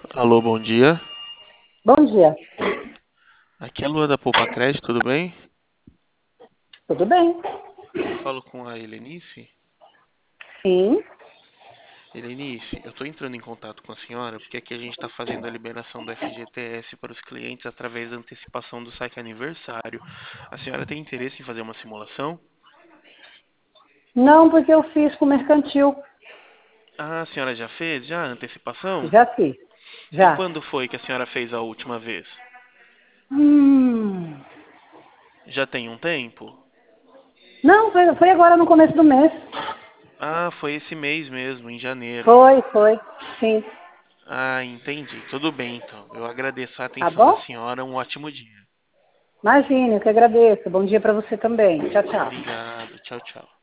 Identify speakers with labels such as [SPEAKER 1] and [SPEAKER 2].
[SPEAKER 1] Alô, bom dia.
[SPEAKER 2] Bom dia,
[SPEAKER 1] Aqui é a Lua da Poupa Crédito, tudo bem?
[SPEAKER 2] tudo bem?
[SPEAKER 1] Eu falo com a Helenice.
[SPEAKER 2] Sim.
[SPEAKER 1] Helenice, eu estou entrando em contato com a senhora porque aqui a gente está fazendo a liberação do FGTS para os clientes através da antecipação do saque aniversário. A senhora tem interesse em fazer uma simulação?
[SPEAKER 2] Não, porque eu fiz com mercantil.
[SPEAKER 1] Ah, a senhora já fez? Já a antecipação?
[SPEAKER 2] Já fiz.
[SPEAKER 1] E
[SPEAKER 2] Já.
[SPEAKER 1] quando foi que a senhora fez a última vez?
[SPEAKER 2] Hum.
[SPEAKER 1] Já tem um tempo?
[SPEAKER 2] Não, foi agora no começo do mês.
[SPEAKER 1] Ah, foi esse mês mesmo, em janeiro.
[SPEAKER 2] Foi. Sim.
[SPEAKER 1] Ah, entendi. Tudo bem, então. Eu agradeço a
[SPEAKER 2] Tá
[SPEAKER 1] atenção da
[SPEAKER 2] bom?
[SPEAKER 1] senhora. Um ótimo dia.
[SPEAKER 2] Imagine, eu que agradeço. Bom dia para você também. Tchau, tchau.
[SPEAKER 1] Obrigado. Tchau, tchau.